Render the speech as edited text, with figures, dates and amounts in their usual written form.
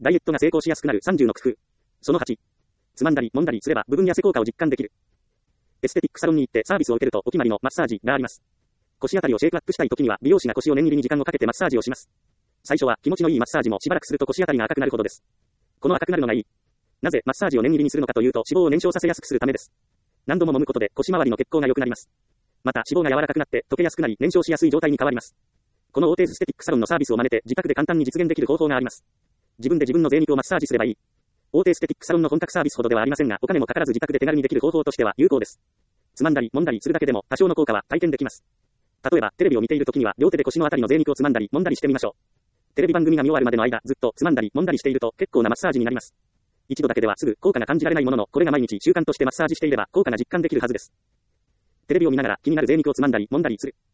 ダイエットが成功しやすくなる30の工夫。その8。つまんだり揉んだりすれば部分痩せ効果を実感できる。エステティックサロンに行ってサービスを受けるとお決まりのマッサージがあります。腰あたりをシェイプアップしたい時には美容師が腰を念入りに時間をかけてマッサージをします。最初は気持ちのいいマッサージもしばらくすると腰あたりが赤くなるほどです。この赤くなるのがいい。なぜマッサージを念入りにするのかというと脂肪を燃焼させやすくするためです。何度も揉むことで腰回りの血行が良くなります。また脂肪が柔らかくなって溶けやすくなり燃焼しやすい状態に変わります。このオーテーズステティックサロンのサービスを真似て自宅で簡単に実現できる方法があります。自分で自分の贅肉をマッサージすればいい。大手エステティックサロンの本格サービスほどではありませんが、お金もかからず自宅で手軽にできる方法としては有効です。つまんだり揉んだりするだけでも多少の効果は体験できます。例えばテレビを見ている時には両手で腰のあたりの贅肉をつまんだり揉んだりしてみましょう。テレビ番組が見終わるまでの間ずっとつまんだり揉んだりしていると結構なマッサージになります。一度だけではすぐ効果が感じられないものの、これが毎日習慣としてマッサージしていれば効果が実感できるはずです。テレビを見ながら気になる贅肉をつまんだり揉んだりする。